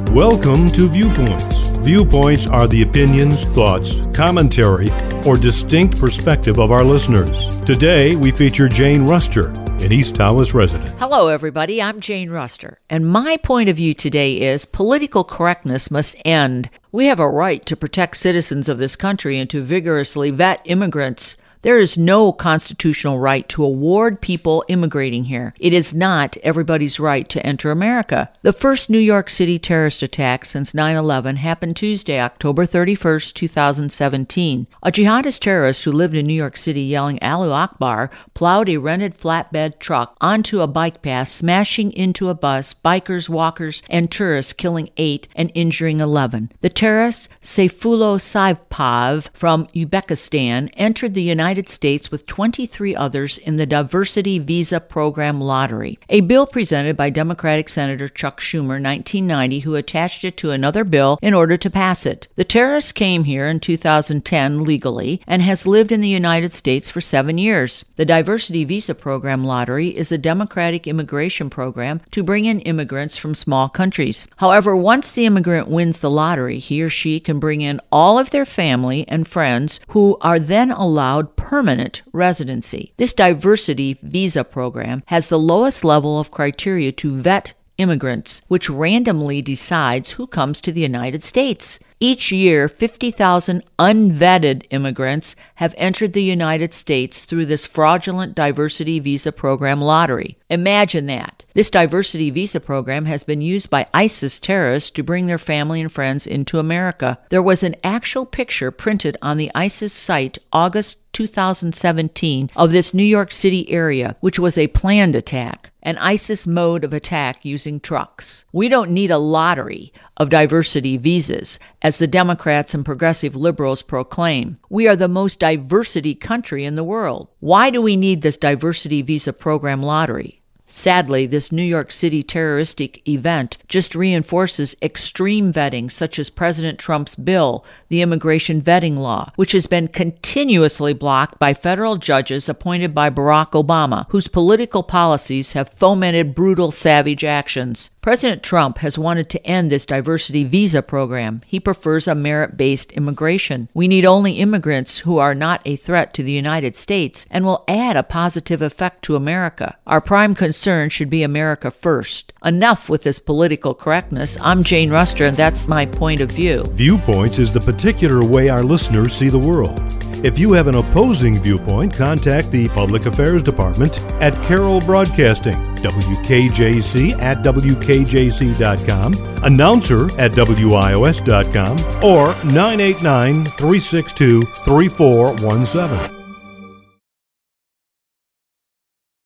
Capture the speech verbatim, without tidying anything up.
Welcome to Viewpoints. Viewpoints are the opinions, thoughts, commentary, or distinct perspective of our listeners. Today, we feature Jane Ruster, an East Tawas resident. Hello, everybody. I'm Jane Ruster, and my point of view today is political correctness must end. We have a right to protect citizens of this country and to vigorously vet immigrants. There is no constitutional right to award people immigrating here. It is not everybody's right to enter America. The first New York City terrorist attack since nine eleven happened Tuesday, October thirty-first, two thousand seventeen. A jihadist terrorist who lived in New York City yelling Allahu Akbar plowed a rented flatbed truck onto a bike path, smashing into a bus, bikers, walkers, and tourists, killing eight and injuring eleven. The terrorist, Sayfullo Saipov from Uzbekistan, entered the United United States with twenty-three others in the Diversity Visa Program lottery, a bill presented by Democratic Senator Chuck Schumer, nineteen ninety, who attached it to another bill in order to pass it. The terrorist came here in two thousand ten legally and has lived in the United States for seven years. The Diversity Visa Program lottery is a democratic immigration program to bring in immigrants from small countries. However, once the immigrant wins the lottery, he or she can bring in all of their family and friends who are then allowed permanent residency. This diversity visa program has the lowest level of criteria to vet immigrants, which randomly decides who comes to the United States. Each year, fifty thousand unvetted immigrants have entered the United States through this fraudulent diversity visa program lottery. Imagine that. This diversity visa program has been used by ISIS terrorists to bring their family and friends into America. There was an actual picture printed on the ISIS site August two thousand seventeen of this New York City area, which was a planned attack, an ISIS mode of attack using trucks. We don't need a lottery of diversity visas, as the Democrats and progressive liberals proclaim. We are the most diversity country in the world. Why do we need this diversity visa program lottery? Sadly, this New York City terroristic event just reinforces extreme vetting, such as President Trump's bill, the immigration vetting law, which has been continuously blocked by federal judges appointed by Barack Obama, whose political policies have fomented brutal, savage actions. President Trump has wanted to end this diversity visa program. He prefers a merit-based immigration. We need only immigrants who are not a threat to the United States and will add a positive effect to America. Our prime concern should be America first. Enough with this political correctness. I'm Jane Ruster, and that's my point of view. Viewpoints is the particular way our listeners see the world. If you have an opposing viewpoint, contact the Public Affairs Department at Carroll Broadcasting, W K J C at W K J C dot com, announcer at W I O S dot com, or nine eight nine, three six two, three four one seven.